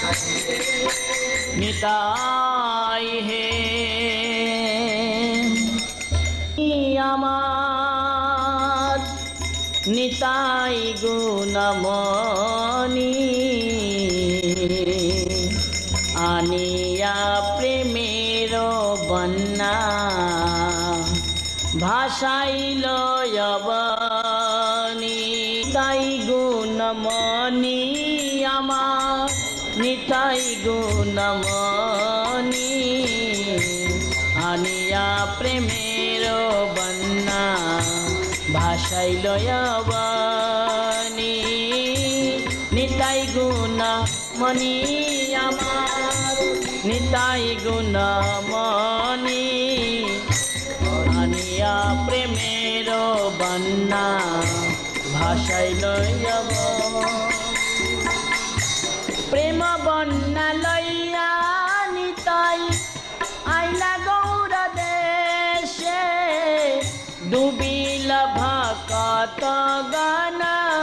নিতাই হে আমার নিতাই গুণমণি আনিয়া প্রেমের বন্যা ভাসাইল অবনি নিতাই গুণমণি আমার নিতাই গুণমণি আনিয়া প্রেমের বন্যা ভাসাইল অবনি নিতাই গুণমণি আমার নিতাই গুণমণি আনিয়া প্রেমের বন্যা ভাসাইল প্রেম বন্যা লইয়া নিতাই আইলা গৌর দেশে ডুবিল ভকত গণ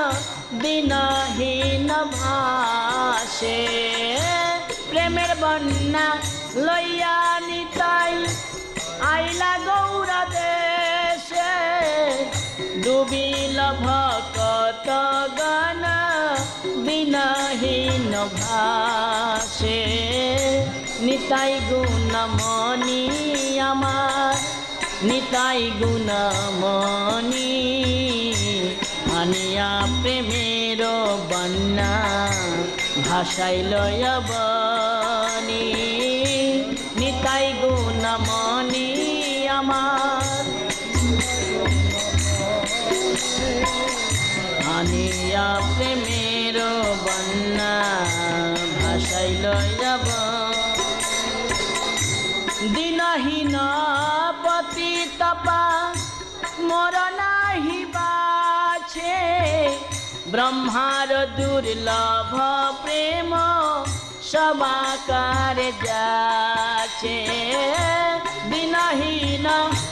দিনহীন ভাসে প্রেমের বন্যা লইয়া নিতাই আইলা গৌর দেশে ডুবিল ভকত গণ দিনহীন ভাসে নিতাই গুণমণি আমার নিতাই গুণমণি আনিয়া প্রেমের বন্যা ভাসাইল অবনি নিতাই গুণমণি আমার আনিয়া প্রেমের বন্যা ভাসাইল দিনহীন পতি তপা মোর নাহি বাছে ব্রহ্মার দুর্লভ প্রেম সবাকার যাচ্ছে দিনহীন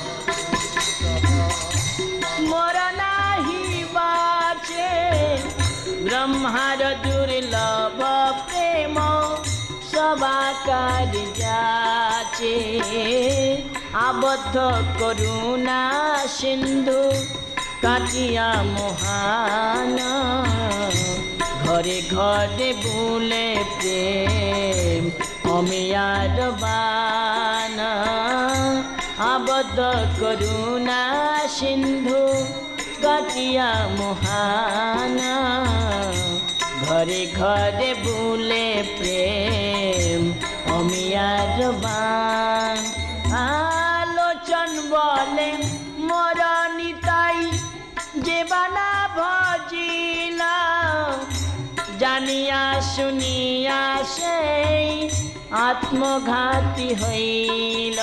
মোর নাহি বাছে ব্রহ্মার দুর্লভ প্রেম সবাকার যাচ্ছে আবদ্ধ করুণা সিন্ধু কাটিয়া মহান ঘরে ঘরে বুলে প্রেম অমিয়ার বান আবদ্ধ করুণা সিন্ধু কাটিয়া মহান ঘরে ঘরে বুলে প্রেম অমিয়ার বান আলোচন বলে মোর নিতাই যে বানা ভজিলা জানিয়া শুনিয়া সেই আত্মঘাতী হইল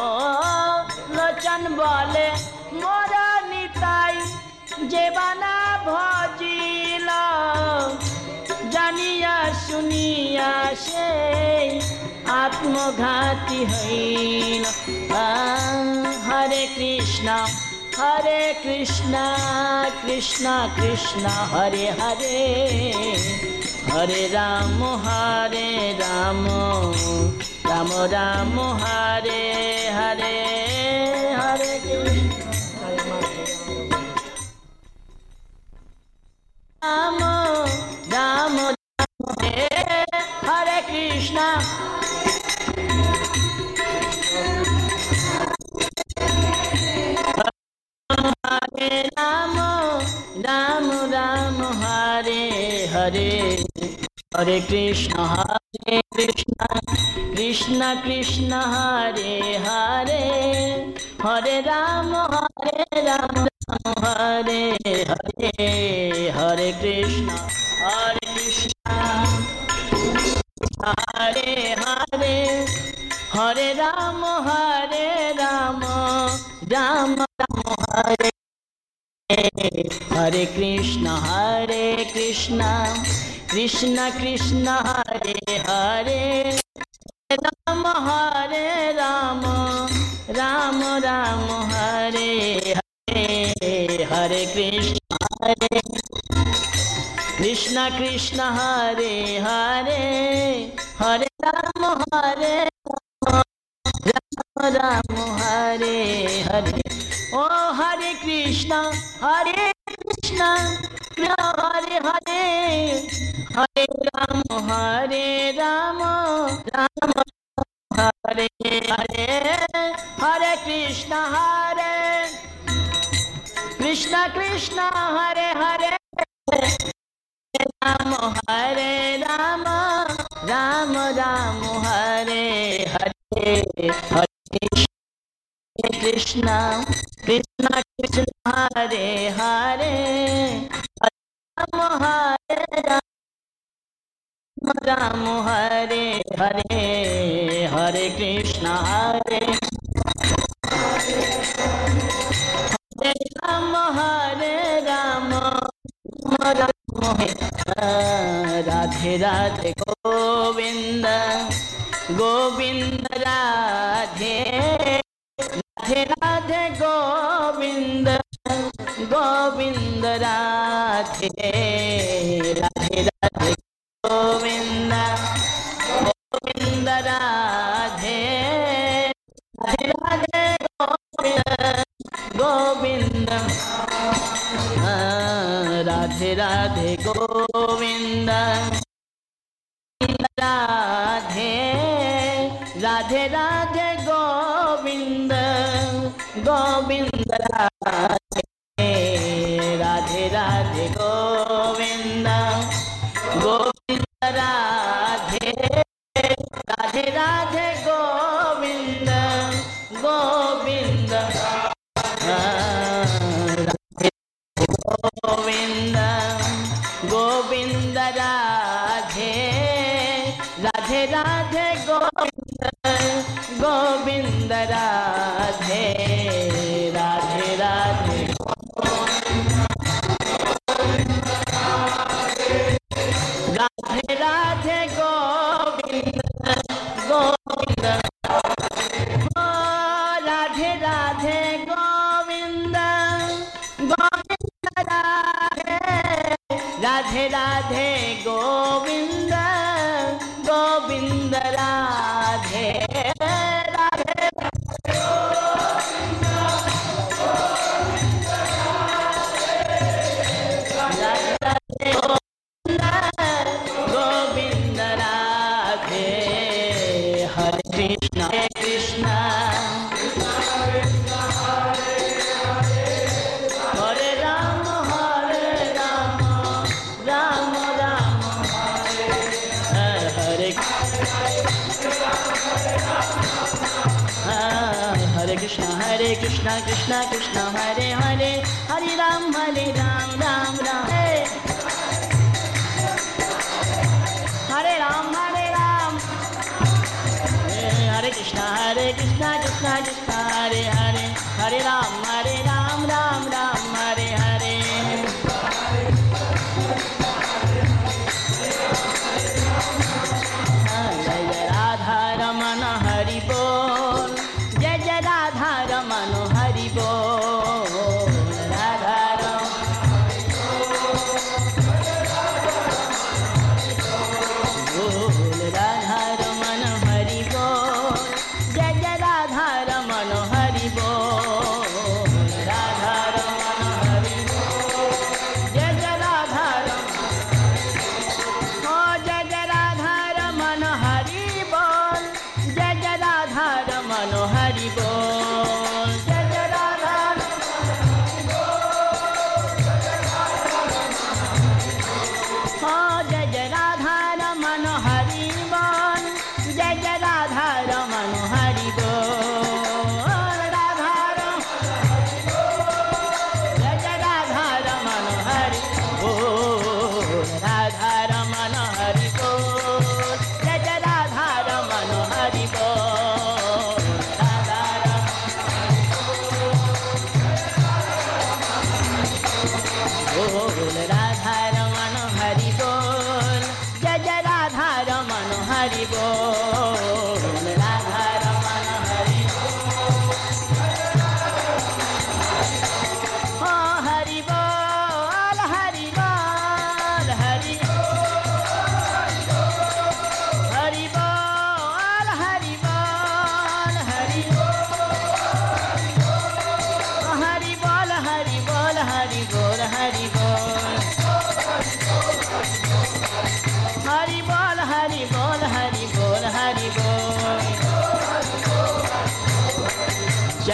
লোচন বলে মোর নিতাই যে বানা ভজিলা জানিয়া শুনিয়া সেই আত্মঘাতী হইল হরে কৃষ্ণ কৃষ্ণ কৃষ্ণ হরে হরে হরে রাম রাম রাম হরে হরে হরে কৃষ্ণ রাম রাম হরে কৃষ্ণ হরে রাম রাম রাম হরে হরে হরে কৃষ্ণ কৃষ্ণ কৃষ্ণ হরে হরে হরে রাম রাম হরে হরে হরে কৃষ্ণ হরে হরে হরে রাম রাম রাম হরে हरे कृष्ण कृष्ण कृष्ण हरे हरे राम राम राम राम हरे हरे हरे कृष्ण कृष्ण कृष्ण हरे हरे हरे राम राम हरे हरे। ओ हरे कृष्ण कृष्ण हरे हरे हरे राम राम हरे हरे। हरे कृष्ण कृष्ण हरे हरे राम राम राम राम हरे हरे। हरे कृष्ण कृष्ण कृष्ण हरे हरे राम राम हरे हरे। हरे कृष्ण हरे राम राधे राधे गोविंद गोविंद राधे राधे राधे गोविंद गोविंद राधे राधे राधे गोविंद गोविंद राधे राधे राधे गोविंद राधे राधे गोविंद राधे राधे राधे गोविंद गोविंद राधे राधे राधे गोविंद गोविंद राधे राधे राधे गोविंद गोविंद गोविंद गोविंद राधे राधे राधे गोविंद गोविंद राधे राधे राधे राधे राधे गोविंद गोविंद राधे राधे गोविंद गोविंद राधे राधे गोविंद गोविंद राधे राधे गोविंद राधे। हरे कृष्ण हरे राम राम राम हरे हरे कृष्ण कृष्ण कृष्ण हरे हरे हरे राम राम राम हरे राम हरे कृष्ण कृष्ण कृष्ण हरे हरे हरे राम राम राम हरे हरे। जय राधा रमन हरि बोल जय जय राधा रमन हरि बोल राधा बोल राधा रमन हरि बोल जय जय राधा रमन हरि बोल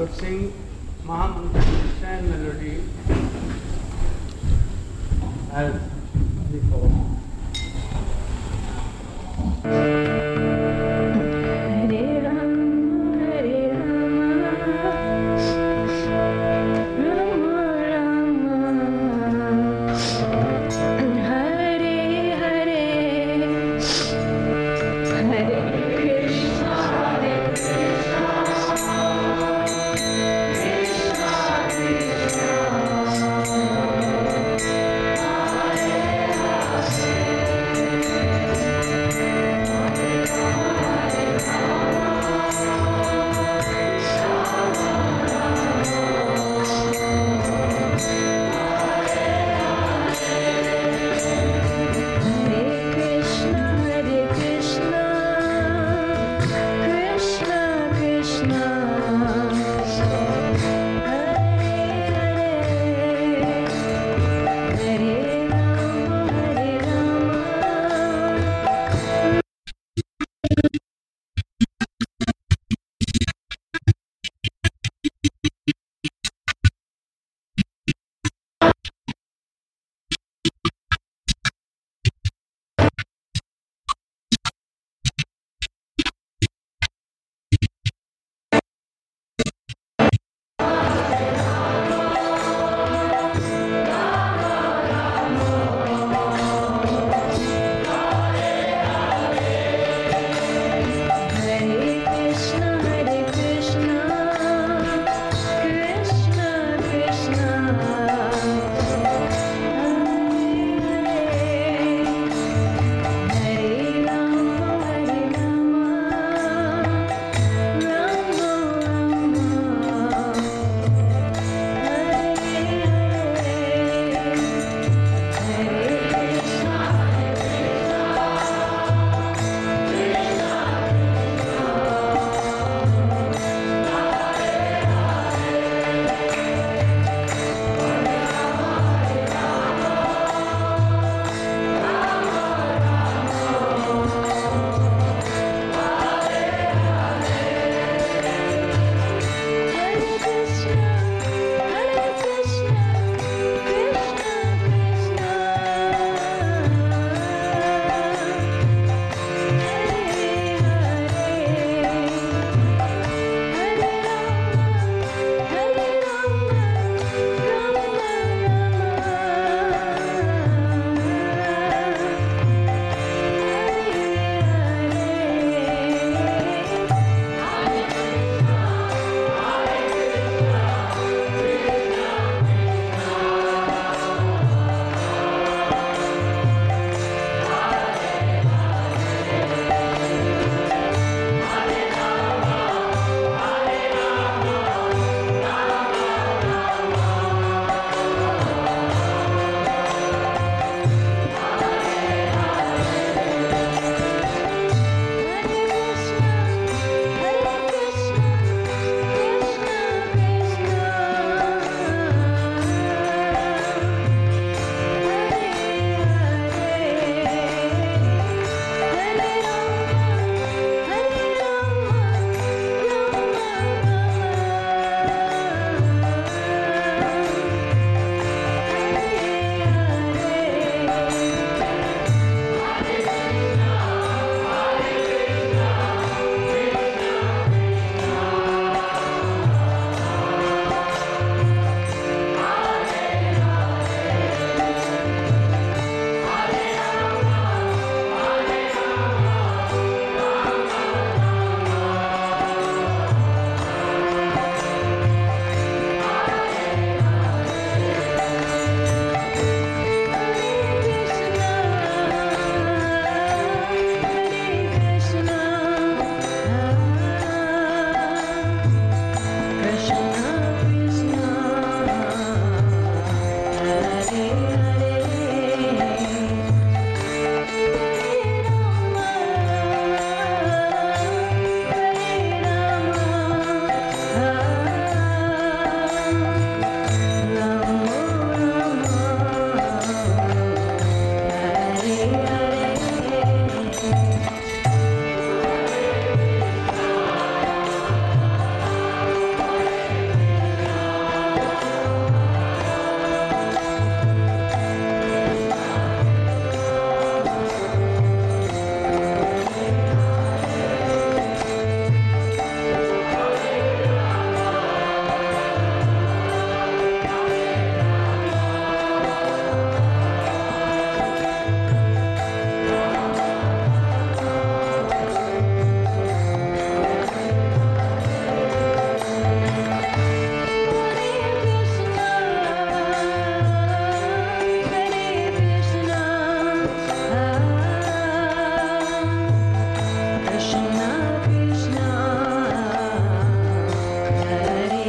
should sing Mahamantra Christian melody as before. Hare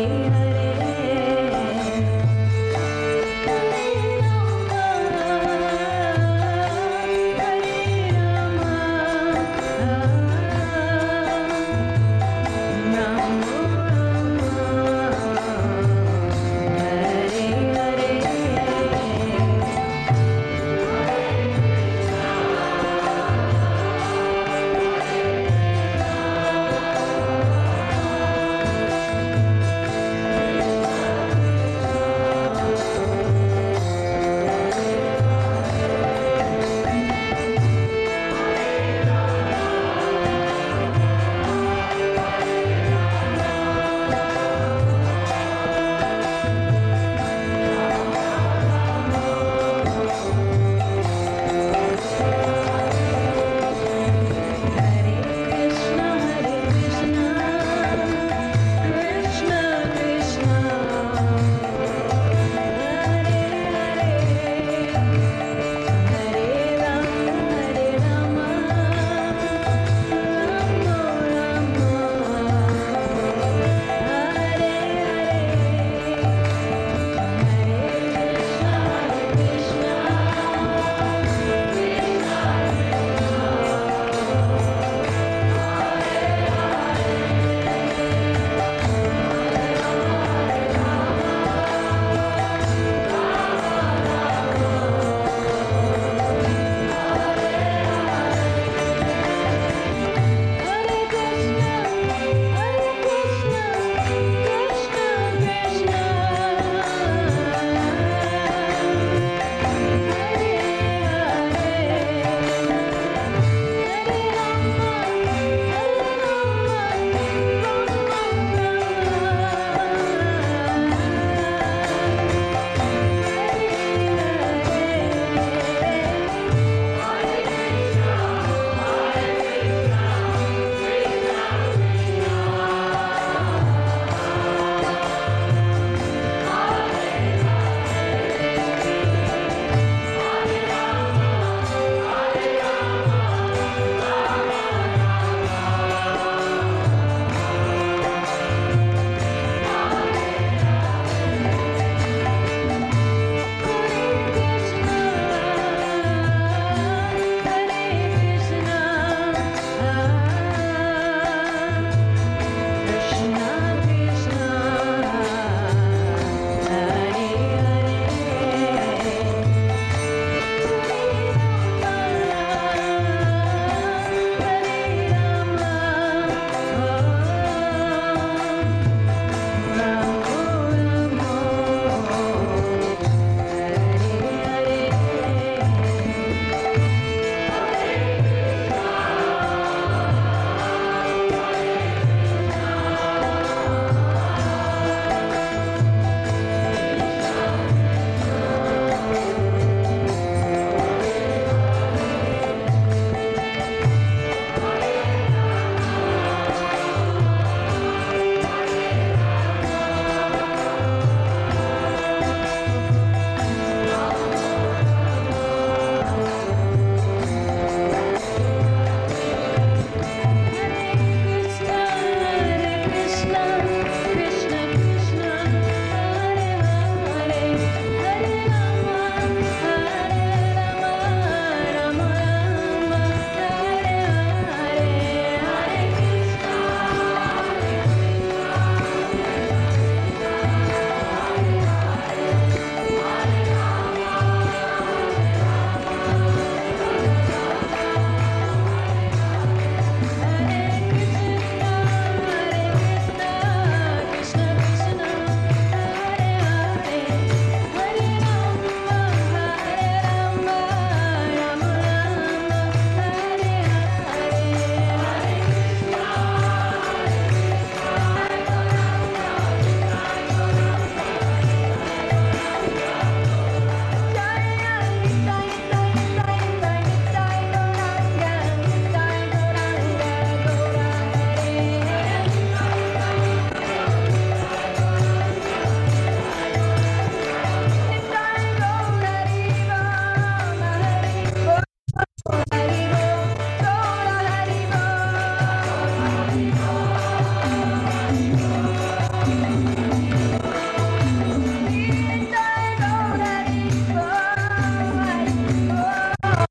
Hare